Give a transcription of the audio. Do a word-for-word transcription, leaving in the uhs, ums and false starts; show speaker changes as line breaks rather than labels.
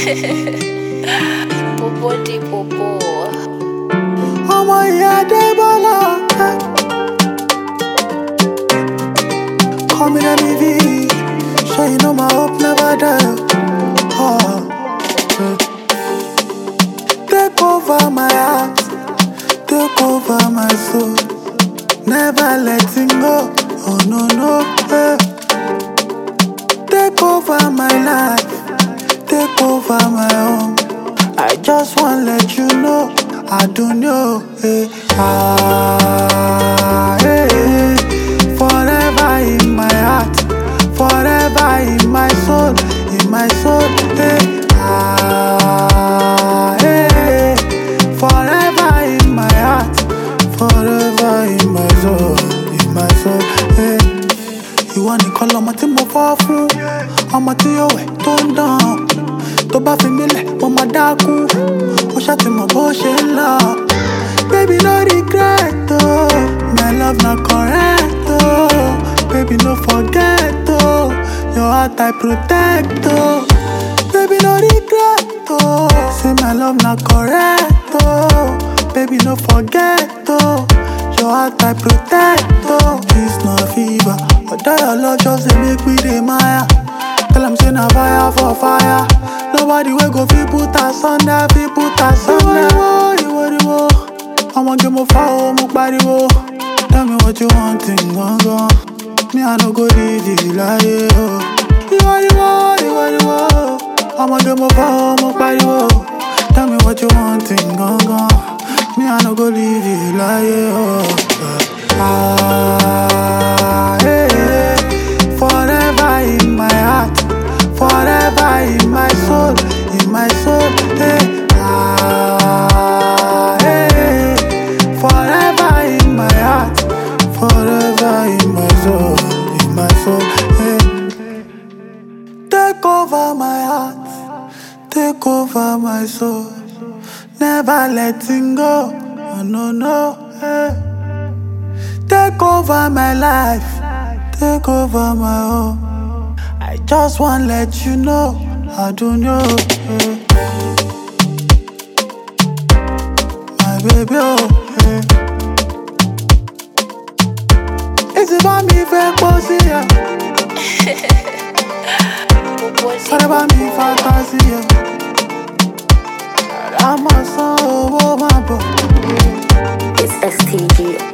Popo di popo.
Ọmọ ìyá Débọ́lá. Call me the M V. Sure you know my hope never die. Oh, yeah. Take over my heart, take over my soul. Never letting go. Oh no no. Yeah. Take over my life, take over my home. I just wanna let you know I don't know. Hey, ah, hey, hey. Forever in my heart, forever in my soul, in my soul. Hey, ah, hey, hey. Forever in my heart, forever in my soul, in my soul. Hey. Ìwọ nìkan lọmọ tí mo fọ́ fún, ọmọ tí yóò wẹ̀ tó ń dán. Tó bá fi mí lẹ̀ mo máa dákú, ó ṣàtìmọ̀ bó ṣe ń lọ. Baby no regret oh, my love na correct oh. Baby no forget oh, your heart I protect oh. Baby no regret oh, say my love na correct oh. Baby no forget oh, your heart I protect oh. It's not fever, although your love just dey make me dey maya. Tell them say na fire for fire. Nobody wey go fit put us under, fit put us under. Iwo iwo, ọmọge mo fa o, mo pariwo. Tell me what you want in gangan. Me I no go leave you láyé o. Iwo iwo, iwo iwo, ọmọge mo fa o, mo pariwo. Tell me what you want in gangan. Me I no go leave you láyé o. Ah, hey, hey. Forever in my heart, forever in my soul, in my soul. Hey, ah, hey, hey. Forever in my heart, forever in my soul, in my soul. Hey. Take over my heart, take over my soul. Never letting go, oh no no. Hey. Take over my life, take over my home. I just wanna let you know I don't know. Yeah. My baby, oh, yeah. It's about me for pussy, yeah. It's about me fantasy, yeah. I'm a son, oh, my boy.
It's S T G.